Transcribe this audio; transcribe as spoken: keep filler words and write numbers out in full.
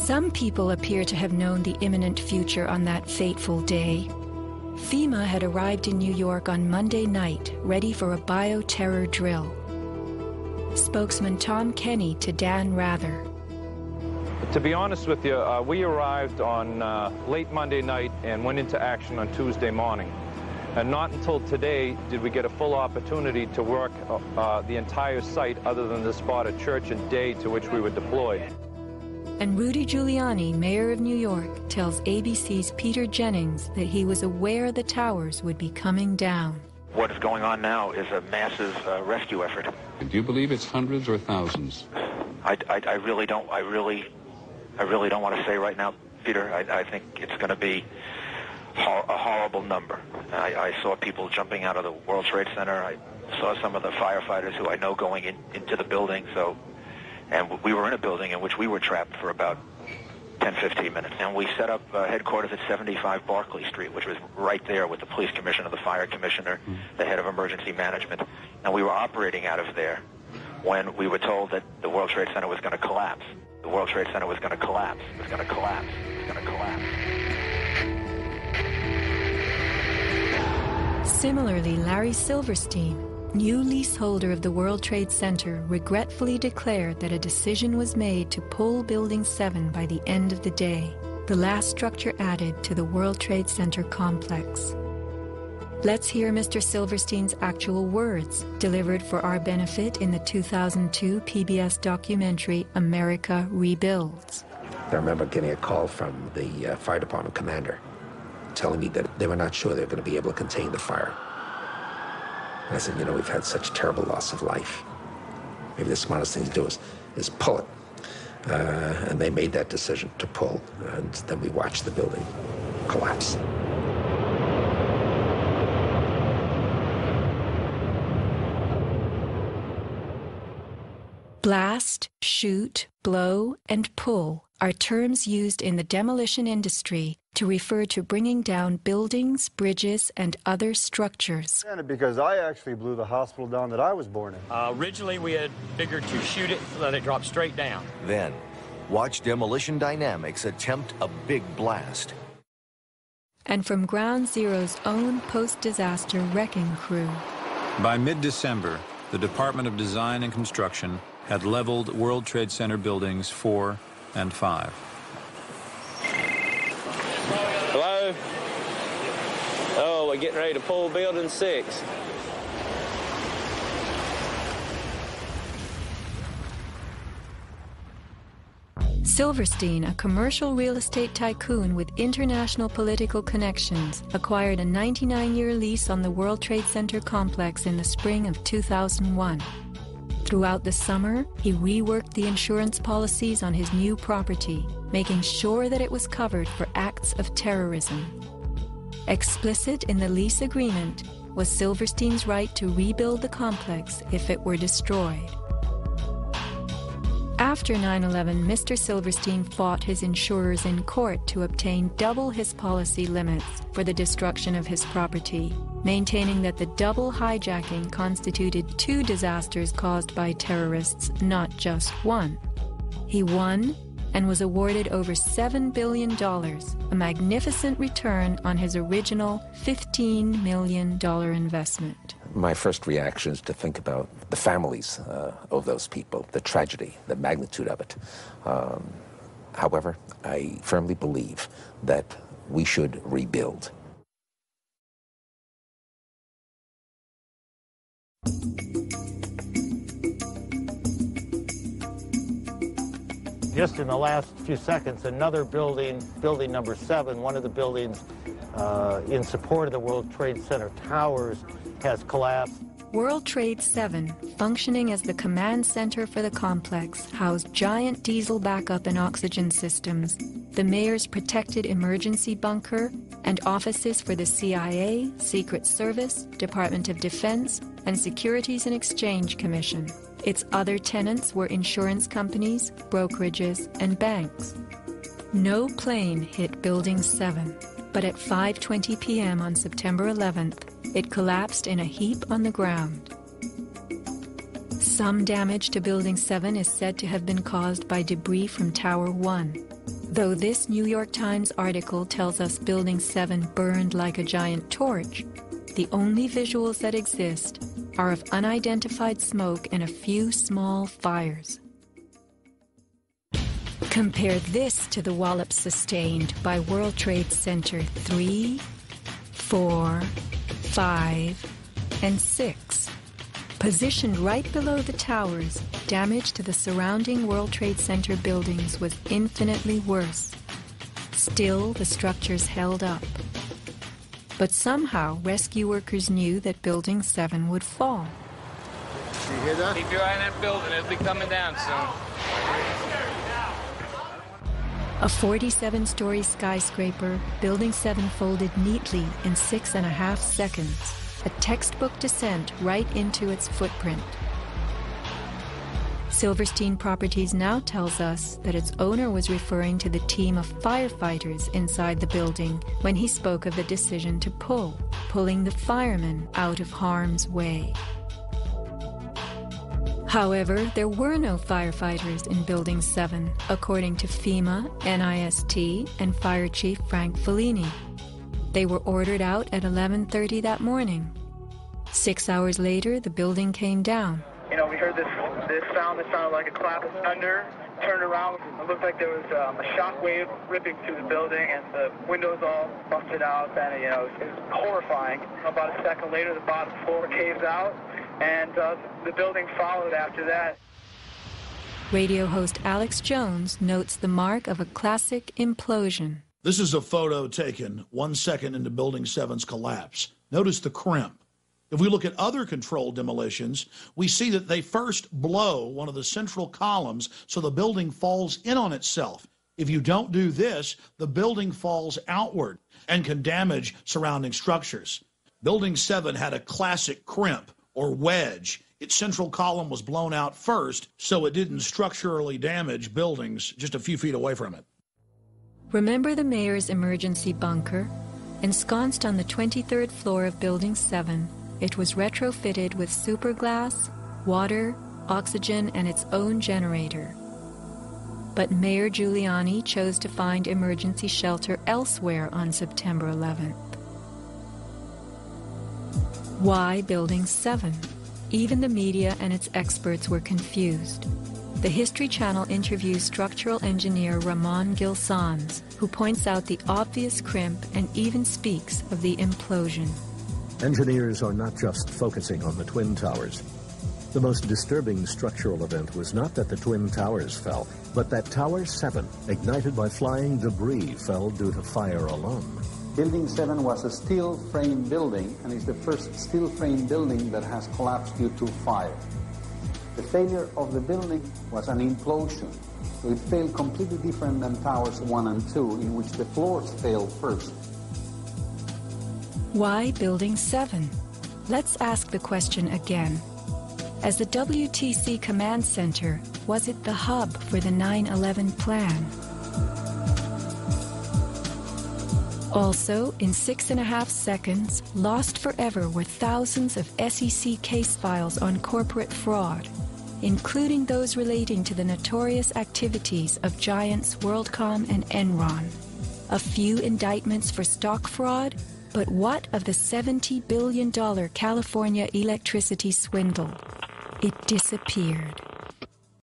Some people appear to have known the imminent future on that fateful day. FEMA had arrived in New York on Monday night, ready for a bioterror drill. Spokesman Tom Kenny to Dan Rather. To be honest with you, uh, we arrived on uh, late Monday night and went into action on Tuesday morning. And not until today did we get a full opportunity to work uh, uh, the entire site other than the spot at Church and Day to which we were deployed. And Rudy Giuliani, mayor of New York, tells A B C's Peter Jennings that he was aware the towers would be coming down. What is going on now is a massive uh, rescue effort. Do you believe it's hundreds or thousands? I, I, I really don't. I really, I really don't want to say right now, Peter. I, I think it's going to be hor a horrible number. I, I saw people jumping out of the World Trade Center. I saw some of the firefighters who I know going in, into the building. So, and we were in a building in which we were trapped for about ten, fifteen minutes. And we set up uh, headquarters at seventy-five Barclay Street, which was right there with the police commissioner, the fire commissioner, mm. the head of emergency management. And we were operating out of there when we were told that the World Trade Center was going to collapse. The World Trade Center was going to collapse. It was going to collapse. It was going to collapse. Similarly, Larry Silverstein, new leaseholder of the World Trade Center, regretfully declared that a decision was made to pull Building seven by the end of the day, the last structure added to the World Trade Center complex. Let's hear Mister Silverstein's actual words, delivered for our benefit in the two thousand two P B S documentary America Rebuilds. I remember getting a call from the uh, fire department commander telling me that they were not sure they were going to be able to contain the fire. And I said, you know, we've had such terrible loss of life. Maybe the smartest thing to do is, is pull it. Uh, and they made that decision to pull, and then we watched the building collapse. Blast, shoot, blow, and pull are terms used in the demolition industry to refer to bringing down buildings, bridges, and other structures. Because I actually blew the hospital down that I was born in. Uh, originally, we had figured to shoot it, let it drop straight down. Then, watch Demolition Dynamics attempt a big blast. And from Ground Zero's own post-disaster wrecking crew. By mid-December, the Department of Design and Construction had leveled World Trade Center buildings four and five. Hello? Oh, we're getting ready to pull building six. Silverstein, a commercial real estate tycoon with international political connections, acquired a ninety-nine-year lease on the World Trade Center complex in the spring of two thousand one. Throughout the summer, he reworked the insurance policies on his new property, making sure that it was covered for acts of terrorism. Explicit in the lease agreement was Silverstein's right to rebuild the complex if it were destroyed. After nine eleven, Mister Silverstein fought his insurers in court to obtain double his policy limits for the destruction of his property, maintaining that the double hijacking constituted two disasters caused by terrorists, not just one. He won and was awarded over seven billion dollars, a magnificent return on his original fifteen million dollars investment. My first reaction is to think about the families uh, of those people, the tragedy, the magnitude of it. Um, however, I firmly believe that we should rebuild. Just in the last few seconds, another building, building number seven, one of the buildings uh, in support of the World Trade Center towers, has collapsed. World Trade seven, functioning as the command center for the complex, housed giant diesel backup and oxygen systems, the mayor's protected emergency bunker, and offices for the C I A, Secret Service, Department of Defense, and Securities and Exchange Commission. Its other tenants were insurance companies, brokerages, and banks. No plane hit Building seven, but at five twenty p m on September eleventh, it collapsed in a heap on the ground. Some damage to Building seven is said to have been caused by debris from Tower one. Though this New York Times article tells us Building seven burned like a giant torch, the only visuals that exist are of unidentified smoke and a few small fires. Compare this to the wallops sustained by World Trade Center three, four, five, and six. Positioned right below the towers, damage to the surrounding World Trade Center buildings was infinitely worse. Still, the structures held up. But somehow, rescue workers knew that Building seven would fall. You hear that? Keep your eye on that building. It'll be coming down soon. A forty-seven story skyscraper, Building seven folded neatly in six and a half seconds. A textbook descent right into its footprint. Silverstein Properties now tells us that its owner was referring to the team of firefighters inside the building when he spoke of the decision to pull, pulling the firemen out of harm's way. However, there were no firefighters in Building seven, according to FEMA, N I S T, and Fire Chief Frank Fellini. They were ordered out at eleven thirty that morning. Six hours later, the building came down. You know, we heard this this sound that sounded like a clap of thunder. Turned around, it looked like there was um, a shock wave ripping through the building, and the windows all busted out, and, you know, it was horrifying. About a second later, the bottom floor caves out, and uh, the building followed after that. Radio host Alex Jones notes the mark of a classic implosion. This is a photo taken one second into Building seven's collapse. Notice the crimp. If we look at other controlled demolitions, we see that they first blow one of the central columns so the building falls in on itself. If you don't do this, the building falls outward and can damage surrounding structures. Building seven had a classic crimp or wedge. Its central column was blown out first, so it didn't structurally damage buildings just a few feet away from it. Remember the mayor's emergency bunker? Ensconced on the twenty-third floor of Building seven, it was retrofitted with superglass, water, oxygen, and its own generator. But Mayor Giuliani chose to find emergency shelter elsewhere on September eleventh. Why Building seven? Even the media and its experts were confused. The History Channel interviews structural engineer Ramon Gilsans, who points out the obvious crimp and even speaks of the implosion. Engineers are not just focusing on the Twin Towers. The most disturbing structural event was not that the Twin Towers fell, but that Tower seven, ignited by flying debris, fell due to fire alone. Building seven was a steel frame building, and is the first steel frame building that has collapsed due to fire. The failure of the building was an implosion, so it failed completely different than Towers one and two, in which the floors failed first. Why Building seven? Let's ask the question again. As the W T C Command Center, was it the hub for the nine eleven plan? Also, in six and a half seconds, lost forever were thousands of S E C case files on corporate fraud, including those relating to the notorious activities of giants WorldCom and Enron. A few indictments for stock fraud, but what of the seventy billion dollars California electricity swindle? It disappeared.